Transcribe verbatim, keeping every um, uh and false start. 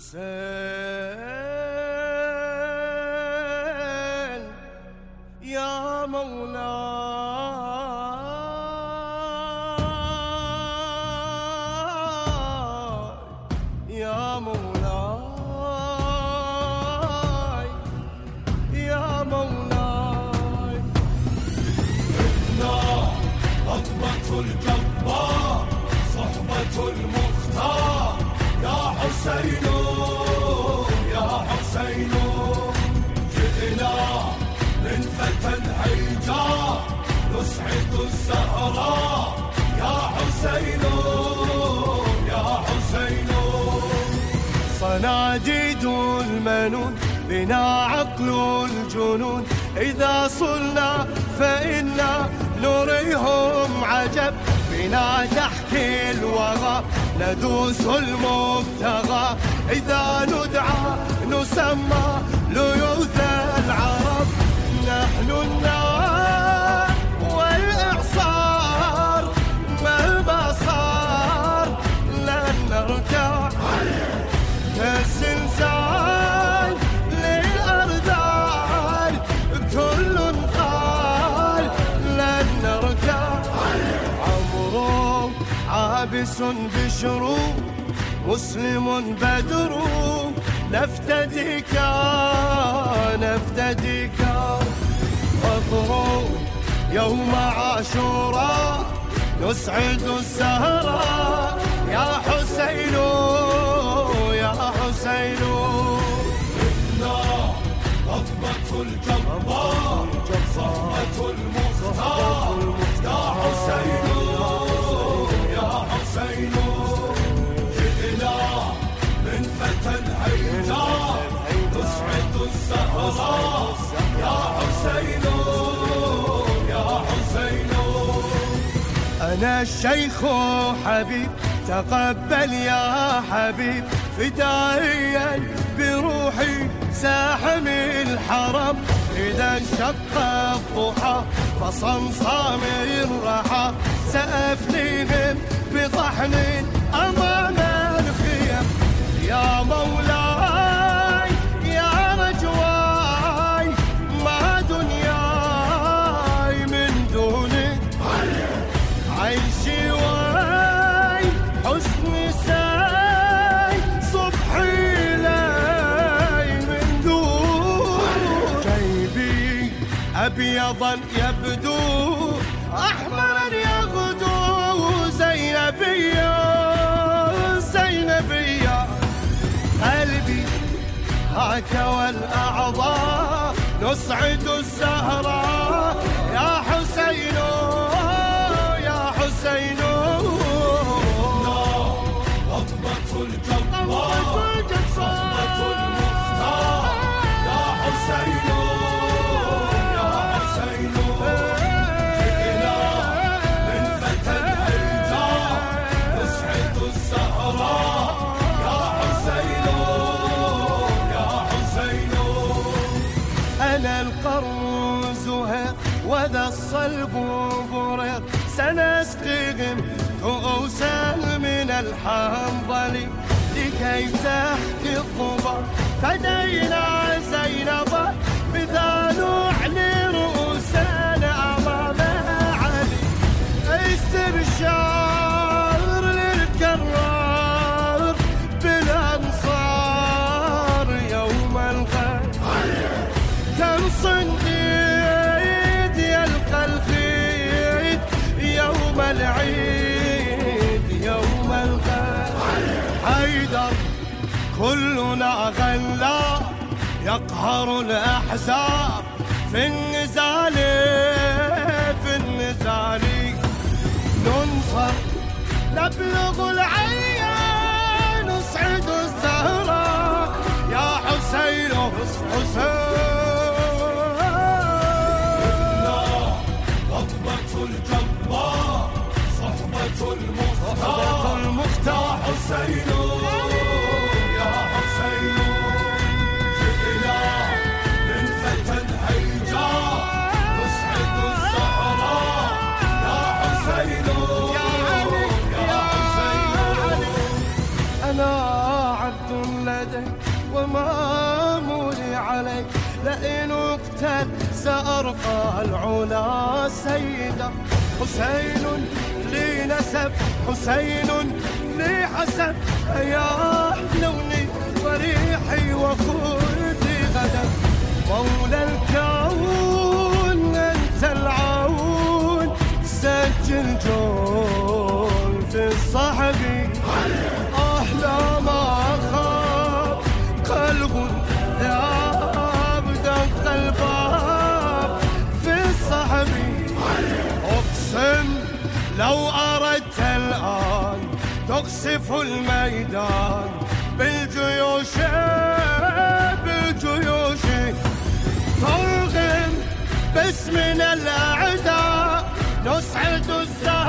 حسين يا مولاي يا مولاي يا مولاي. إنا خطبة الجبار صحبة المختار يا حسين يا حسين. جئنا من فتى الحجار نسعد الزهراء يا حسين يا حسين. صناديد المنون بنا عقل الجنون إذا صلنا فإنا نريهم عجب. بنا تحكي الوغى ندوس المبتغى إذا ندعى نسمى ليوث العرب. نحن النار والإعصار مهما صار لن نرجع. كالزلزال للأرذال كل قال لن نرجع. عمرو عابس بشر مسلم بدر نفتديك نفتديك. واضرب يوم عاشوراء نسعد الزهراء يا حسين يا حسين. إنا خطبة الجبار صحبة المختار يا حسين يا حسين. جئنا من فتى الحجار نسعد الزهراء يا حسين يا حسين. أنا الشيخ حبيب تقبل يا حبيب فدائيا بروحي ساحم الحرم. إذا انشق الضحى فصمصام الرحى سأفنيهم بطحن أمام الخيم. يا مولاي يا رجواي ما دنياي من دونك. عيشي واي حسني ساي صبحي لاي من دون. جيبي أبيضا يبدو أحمر يغدو زينبية زينبية. قلبي هاك والأعضاء نسعد الزهراء يا حسين يا حسين. خطبة الجبار صحبة المختار يا حسين يا حسين. جئنا من فتى الحجار نسعد الزهراء يا حسين يا حسين. أنا القرن زهق وذا الصلب برق سنسقيهم كؤوسا من الحنظل لكي تحكي الضبا. فدينا زينب بذا نعلي رؤوسنا أمامها علي. استبشار للكرار بالأنصار يوم الغد. كالصنديد يلقى الخيد يوم العيد يوم الغد. حيدر كلنا غلا يقهر الأحزاب في النزال في النزال. ننصر نبلغ العيان نسعد الزهراء يا حسين حسين. خطبة الجبار صحبة المختار يا حسين يا حسين. جئنا من فتى الحجار نسعد الزهراء يا حسين يا حسين. أنت سأرقى العلا سيدا. حسين لي نسب حسين لي حسب، يا لوني وريحي وخلدي غدا. مولى الكون أنت العون، سجل جول في الصحب. آه لا ما خاب قلب يبدأ الباب في الصحب. أقسم لو أردت الآن تقصف الميدان بالجيوش بالجيوش، ترغم باسمنا الأعداء، نسعد الزمان